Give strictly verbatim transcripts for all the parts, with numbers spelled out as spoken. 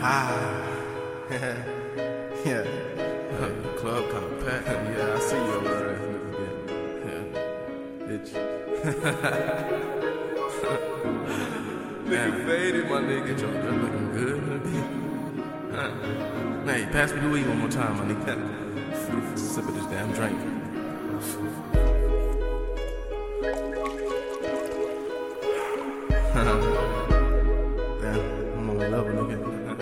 Ah, yeah. The club kind of packed. Yeah, I see you over there. Yeah. Bitch. Nigga faded, my nigga. Get your dress looking good, nigga. Huh. Hey, pass me the weed one more time, my nigga. Sip of this damn drink. Damn, I'm on the level, nigga.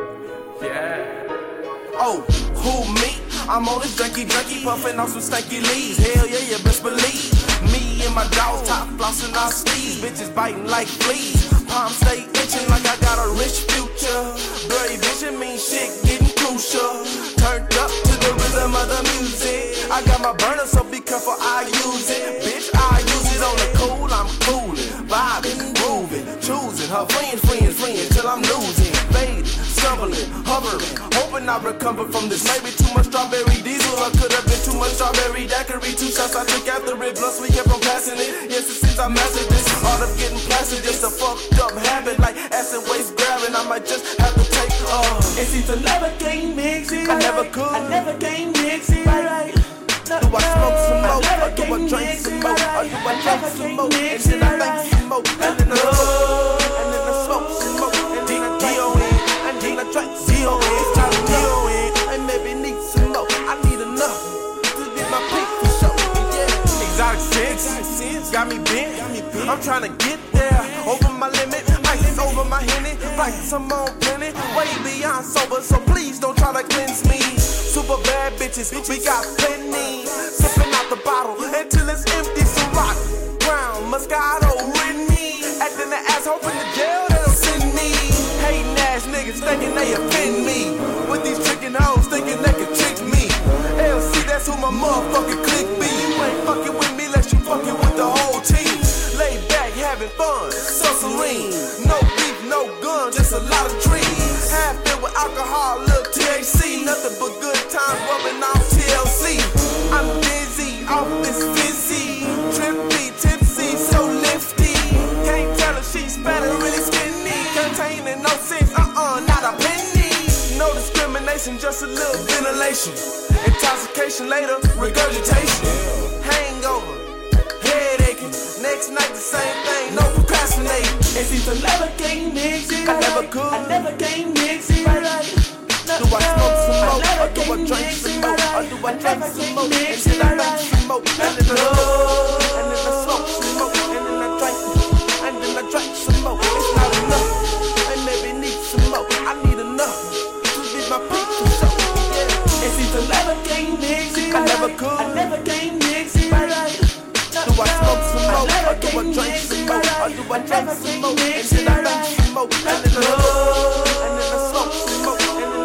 Yeah. Oh, who me? I'm on this drinky drinky, puffin' on some stanky leaves. Hell yeah, you best believe. Me and my dogs, top flossing our sleeves. Bitches biting like fleas. Palm stay itching like I got a rich future. Blurry vision means shit getting crucial. Turned up to the rhythm of the music. I got my burner, so be careful I use it. Bitch, I use it on the cool, I'm coolin', vibing, grooving, choosing her friends, friends, friends till I'm losing. Fading, stumbling, hovering, hoping I recover from this. Maybe too much strawberry diesel, or could have been too much strawberry daiquiri. Two shots I took after it, plus we kept on passing it. Yes, it seems I mastered this art of getting plastic. Just a fucked up habit, like acid waste grabbing. I might just have to take uh. It seems I never can mix it. I never could. I never can mix it. Right. Do I smoke some more, or do I drink some more, or do I drink some more, and then I think some more, and then I smoke, and then I smoke some more, and then I D O N, and then I drink Z O N, it's time to D O N, and maybe need some more. I need enough to get my peak for sure. Yeah, exotic sense got me bent. I'm trying to get there, over my limit, ice over my henny, right some more plenty, way beyond sober, so please don't try to cleanse me. Super bad bitches, we got plenty. Sipping out the bottle until it's empty. So rock, brown, Moscato, Rennie. Acting the ass, hoping the jail they don't send me. Hating ass niggas thinking they offend me. With these tricking hoes thinking they can trick me. L C, that's who my motherfucking click be. You ain't fucking with me unless you fucking with the whole team. Lay back, having fun, so serene. No beef, no gun, just a lot of trees. Half filled with alcohol, little T H C. Nothing but good times rubbing off T L C. I'm dizzy, off this fizzy. Trippy, tipsy, so lifty. Can't tell if she's fat or really skinny. Containing no sense, uh-uh, not a penny. No discrimination, just a little ventilation. Intoxication later, regurgitation. Hangover, head aching. Next night the same thing, no procrastinating. It seems I never can mix it. I never could. I never can mix it. Right. Do I smoke some more, or do I drink some more, or do I drink some more, and then I drink some more, and then I smoke, and then I smoke some more, and then I drink, and then I drink some more. It's not enough, I maybe need some more. I need enough to get my peak for sure. Yeah. It seems I never can mix it. I never could. I never can mix it. Right. Do I smoke some more, or do I drink some more, or do I drink some more, and then I drink some more, and then I smoke, and then I smoke some more.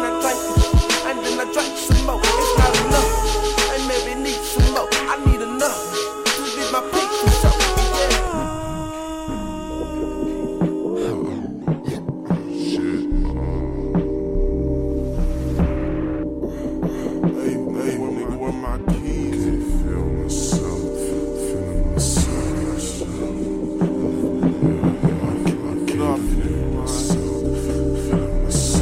And then I drank some more. It's not enough. I maybe need some more. I need enough to get my peak for sure. Shit. Hey, hey, nigga, where my keys? Can't feel myself, feeling myself. Yeah, I cannot feel myself, feeling myself.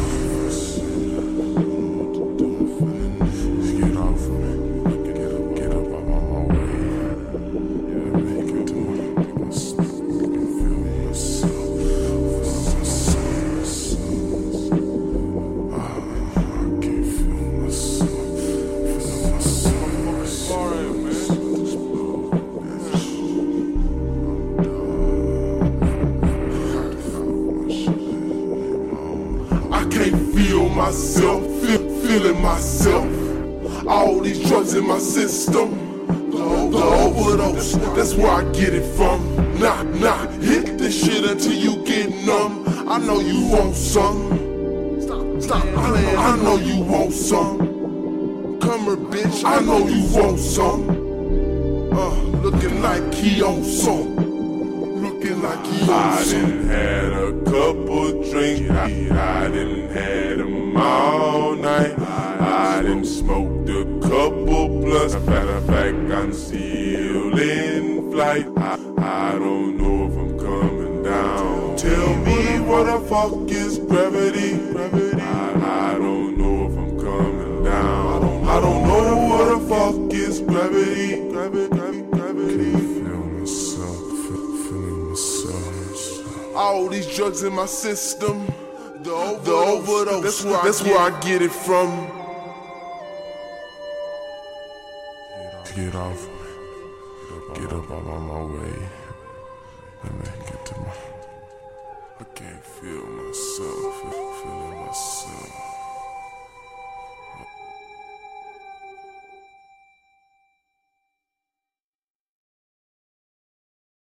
Myself, feel, feeling myself. All these drugs in my system, the, the overdose, that's where I get it from. Nah, nah, hit this shit until you get numb. I know you want some. Stop, stop playing. I know you want some. Come here, bitch. I know you want some. Uh, looking like he on some. Looking like he on I some. done had a couple drinks. I done had them all night. I done smoked a couple blunts. Matter of fact, I'm still in flight. I, I don't know if I'm coming down. Tell me what the fuck is gravity? Gravity. this gravity, gravity, gravity, gravity. Can't feel myself, feel, feeling myself. All these drugs in my system, the overdose, the overdose. That's where, that's I, where I get it from. Get off, get up out of my way. Let me get to my. I can't feel myself, feeling myself.